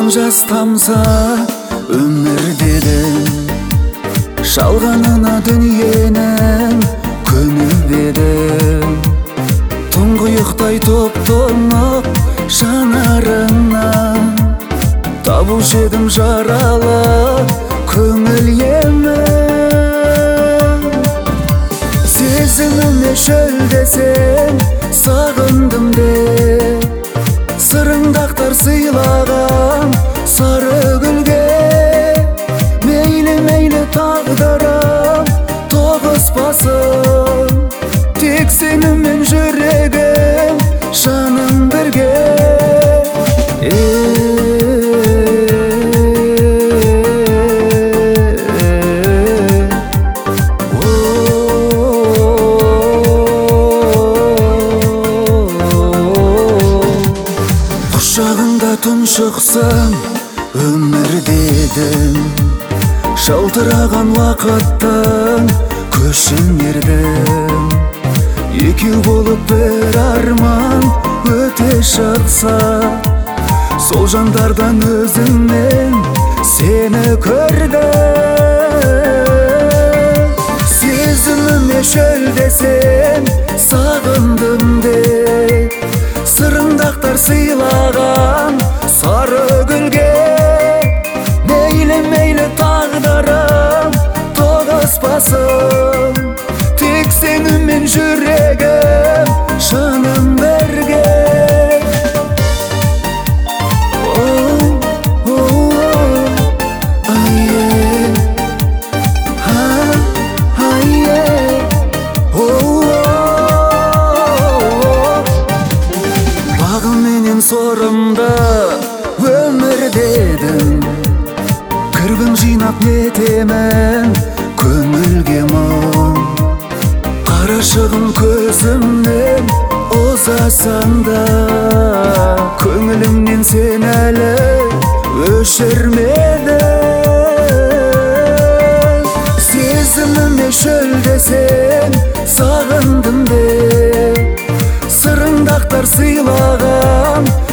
жас тамса өмірден, шалғанына дүниенің көңіл берем. Тұңғиықтай топ-тоңып жанарыңнан табушы едім жаралы көңіл емін. Сезіміме шөлдесең сағындым деп, сырыңды ақтар сыйлаған сары гүлге. Мейлі тағдырым тоғыспасын, тек сенімен жүрегім жаным бірге. Құшағында тұншықсам өмір дедім, жалтыраған уақыттың көшін ердім. Екеу болып бір арман өте шықса, сол жандардан өзіммен сені көрдім. Сезіміме шөлдесем сағындым деп, сырыңды ақтар сыйлаған сары гүлге. Мейлі тағдырым тоғыспасын, тек сенімен жүрегім жаным бірге. Бағыменен сорымды өмір дедім, кірбің жинап етемін көңілге мұң. Қарашығым көзімнен ұзасаң да, көңілімнен сен әлі өшірмедің. Сезіміме шөлдесең сағындым деп, сырыңды ақтар сыйлаған